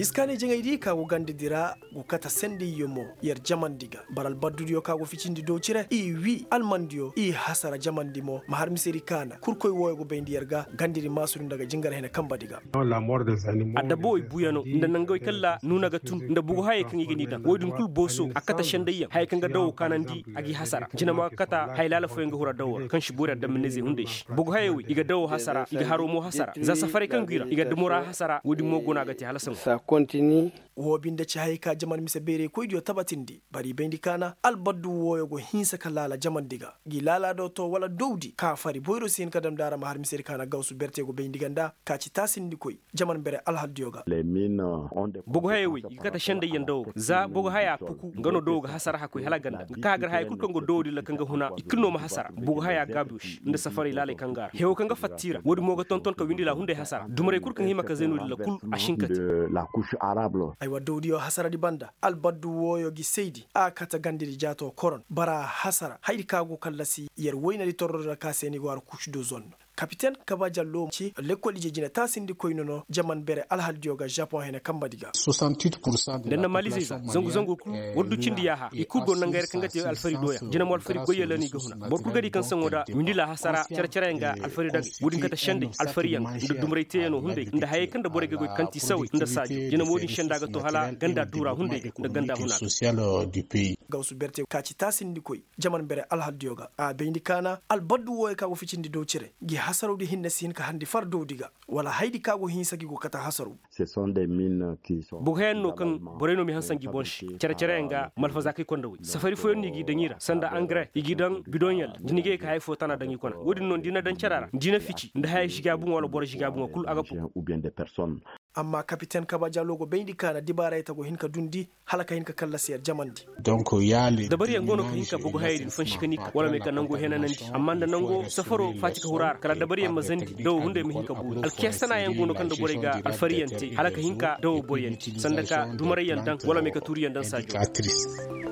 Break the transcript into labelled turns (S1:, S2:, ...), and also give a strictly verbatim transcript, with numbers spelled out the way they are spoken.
S1: iskane jengaydi ka go gande dira go kata sendi yomo yer jamandiga baral baddudio ka go ficindi do cire i wi almandio i hasara jamandimo mahar miseri kana kurkoy woygo bendi yerga gandiri masuru daga jingar hena kambadiga
S2: la mort des animaux
S3: adda boy buyano nda nangoy kala nuna ga tun nda bugo haye kan yigini dan woydun kul boso akata shandayya hay kan ga dawo kanandi agi hasara jina ma kata haylala fo nga hura dawo kan shibura da mineze hundesh bugo haye wi iga dawo hasara iga haro mo hasara za safare kan gira iga dumura hasara wodi mo gona gati halasan
S4: ça continue
S1: wo binde ci hayka jaman mise bere ko dio tabatindi bari bendi kana albaddu woyogo hinsa kalala jamandiga gi lala do to wala dowdi ka fari boyro sin kadam dara mahar miseri kana gawsu bertego bendi ganda ka ci tasindi koy jaman bere alhadioga
S5: les mines ont des
S3: bugo haye wi kata shande yendo za bugo haya puku ngano doga hasara hakoy halaganda kagar hay kul kongo dowdi la kanga huna ikinno ma hasara bugo haya gabush nda safari lale kangar hewo kanga fattira wodi moga tonton ka windi la hunde hasara dumare kur kan hima ka zenu la kul ashinkati
S5: la couche arabe
S1: aywa dowdi o hasara di banda albaddu woyo gi seydi a kata gandiri jato koron bara hasara haydi kago kallasi yer woynali torroda ka seni war couche de zone capitaine Kaba Diallo ci l'école je jina tasindi koynono jaman bere alhaldioga Japon hena kambadiga
S2: soixante-huit pour cent de
S3: la maliza zangu zangu ku woddu cindi yaha ikugo nangere kangati alfari doya jina mo alfari goyela ni gahuna borku gadi kan sangoda windila hasara cercerenga alfari dagi wodin kata shande alfari yang ndu dumreyte yeno hunde nda haye kanda borege goy kanti sawi nda saji jina modin shandaga to hala ganda dura hunde nda ganda huna
S2: social du pays
S1: gawsu berte kaci tasindi koy jaman bere alhaldioga a bendi kana albaddu woy ka wo ficindi do cire gi hasarudi hinne sin ka handi fardo diga wala haydi kago hinsaki go kata hasaru
S5: ce sont des mines qui sont
S3: bughenno kan boreno mi hansangi bonshi cere cere nga malfaza kay kondawi safari fo yonni gi danyira sanda engrais igi dan bidonyal dinige ka hay fo tana dangi kona wodi non dina dan carara dina fici nda hay shiga bu wala bor shiga bu kul aga
S5: ou bien des personnes
S1: amma capitaine Kaba Diallo go bendi kana dibara ta go hinka dundi halaka hinka kala siyar jamandi
S2: donc yali
S3: da bari yango no hinka bugo hayri fan shikani wala me kan nango henananti amma da nango safaro fati ka hurar kala da bari yamma zandi do hunde mi hinka bu alkesana yango no kan da bore ga alfariyante halaka hinka do boyanti sandaka dumare yandan wala me ka turiyan dan sajo